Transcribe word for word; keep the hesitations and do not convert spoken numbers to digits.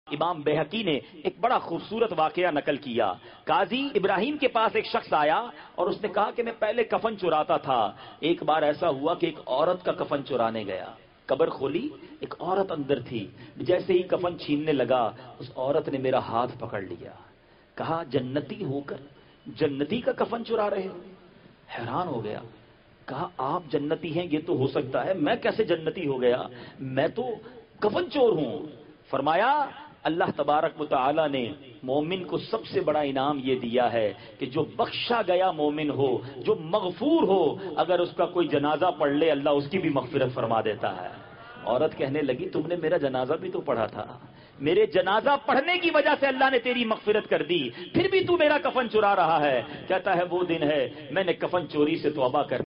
इमाम बेहकी ने एक बड़ा खूबसूरत वाकया नकल किया। काजी इब्राहिम के पास एक शख्स आया और उसने कहा कि मैं पहले कफन चुराता था। एक बार ऐसा हुआ कि एक औरत का कफन चुराने गया, कब्र खोली, एक औरत अंदर थी। जैसे ही कफन छीनने लगा, उस औरत ने मेरा हाथ पकड़ लिया, कहा जन्नती होकर जन्नती का कफन चुरा रहे हो। हैरान हो गया, कहा आप जन्नती हैं ये तो हो सकता है, मैं कैसे जन्नती हो गया, मैं तो कफन चोर हूं। फरमाया अल्लाह तबारक व तआला ने मोमिन को सबसे बड़ा इनाम यह दिया है कि जो बख्शा गया मोमिन हो, जो मगफूर हो, अगर उसका कोई जनाजा पढ़ ले अल्लाह उसकी भी मगफिरत फरमा देता है। औरत कहने लगी तुमने मेरा जनाजा भी तो पढ़ा था, मेरे जनाजा पढ़ने की वजह से अल्लाह ने तेरी मगफिरत कर दी, फिर भी तू मेरा कफन चुरा रहा है। कहता है वो दिन है मैंने कफन चोरी से तौबा कर